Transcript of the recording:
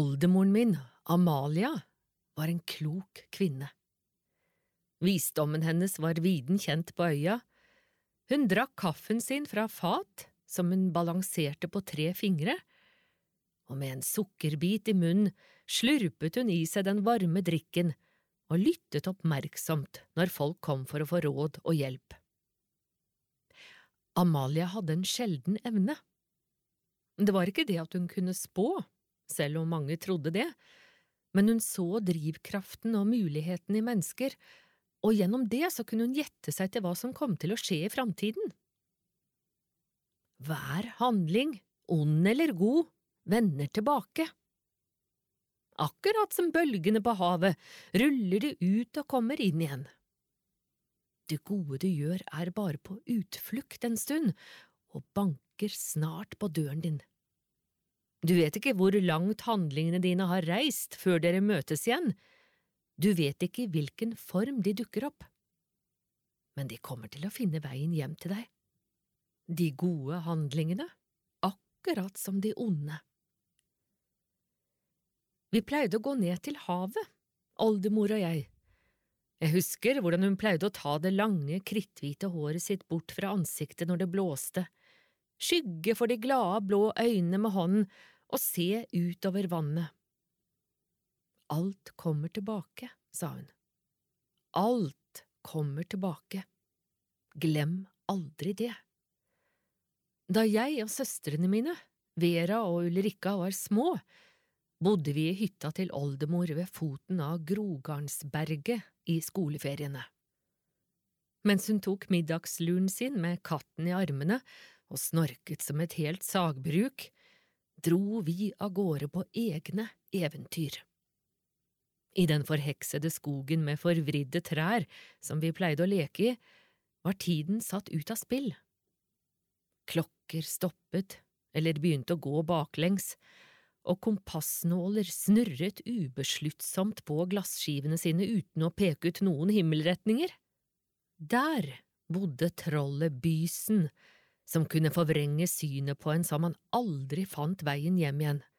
Oldemoren min, Amalia, var en klok kvinne. Visdommen hennes var viden kjent på øya. Hun drakk kaffen sin fra fat, som hun balanserte på 3 fingre, og med en sukkerbit i munnen slurpet hun i seg den varme drikken og lyttet oppmerksomt når folk kom for å få råd og hjelp. Amalia hadde en sjelden evne. Det var ikke det at hun kunne spå, selv om mange trodde det, men hun så drivkraften og muligheten i mennesker, og gjennom det så kunne hun gjette seg til hva som kom til å skje i framtiden. Hver handling, ond eller god, vender tilbake. Akkurat som bølgene på havet ruller de ut og kommer inn igjen. Det gode du gjør er bare på utflukt en stund, og banker snart på døren din. Du vet ikke hvor langt handlingene dine har reist før dere møtes igjen. Du vet ikke i hvilken form de dukker opp. Men de kommer til å finne veien hjem til deg. De gode handlingene, akkurat som de onde. Vi pleide å gå ned til havet, oldemor og jeg. Jeg husker hvordan hun pleide å ta det lange, kritthvite håret sitt bort fra ansiktet når det blåste, skygge for de glade, blå øynene med hånden og se utover vannet. Alt kommer tilbake, sa hun. Alt kommer tilbake. Glem aldri det. Da jeg og søstrene mine, Vera og Ulrikka, var små, bodde vi i hytta til oldemor ved foten av Grogarnsberget i skoleferiene. Mens hun tok middagsluren sin med katten i armene og snorket som et helt sagbruk, dro vi av gårde på egne eventyr. I den forheksede skogen med forvridde trær som vi pleide å leke i, var tiden satt ut av spill. Klokker stoppet eller begynte å gå baklengs, og kompassnåler snurret ubesluttsomt på glasskivene sine uten å peke ut noen himmelretninger. Der bodde trollet Bysen, som kunne forvrenge synet på en som han aldri fant veien hjem igjen.